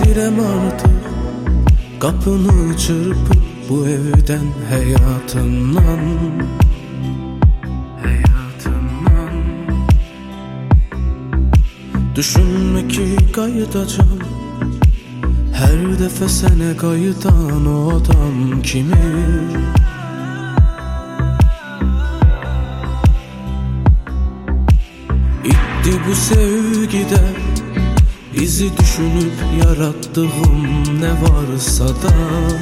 gedirem artık, kapını çırpıp bu evden hayatından. Düşünme ki qayıdacağım, her defa sene qayıdan o adam kimir? İtti bu sevgide izi düşünüp yarattığım ne varsa da.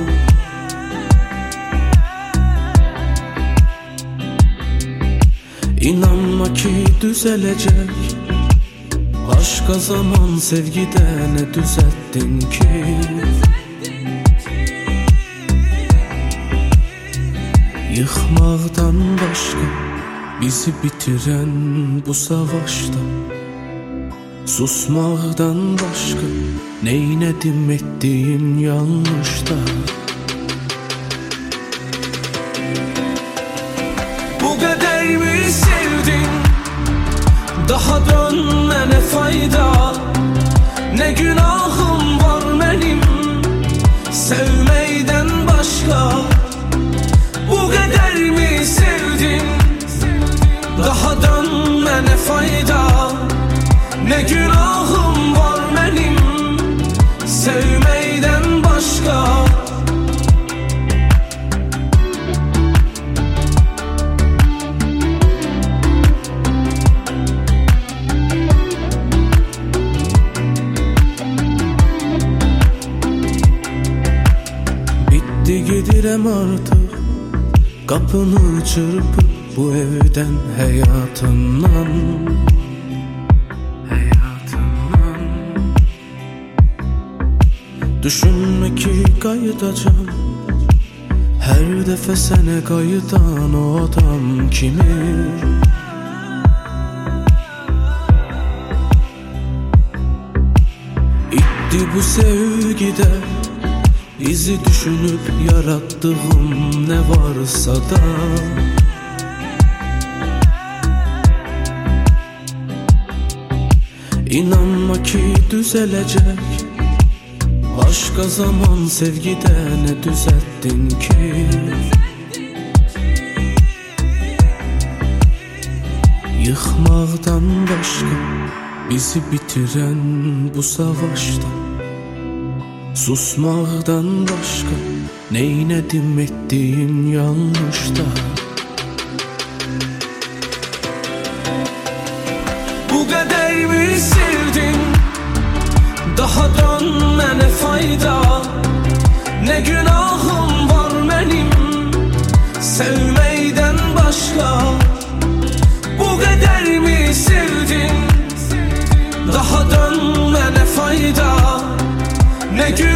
İnanma ki düzelecek, aşka zaman sevgide ne düzelttin ki? Yıkmaktan başka bizi bitiren bu savaşta, susmaktan başka neyledim ettiğim yanlışta. Bu kadar mı sevdin? Daha dönme ne fayda, ne günahım var benim sevmeyden başka. Bu kadar mı sevdin? Daha dönme ne fayda, ne günahım var benim sevmeyden başka. Gedirem artık, kapını çırpıp bu evden hayatından. Düşünme ki qayıdacağım, her defa sene qayıdan o adam kimir? İtti bu sevgide İzi düşünüp yarattığım ne varsa da. İnanma ki düzelecek, aşka zaman sevgide ne düzelttin ki? Yıkmaktan başka bizi bitiren bu savaşta, susmaktan başka neyledim ettiğim yanlışta. Bu kadar mı sevdin? Daha dönme ne fayda, ne günahım var benim sevmeyden başka. Bu kadar mı sevdin? Daha dönme ne fayda, ne günahım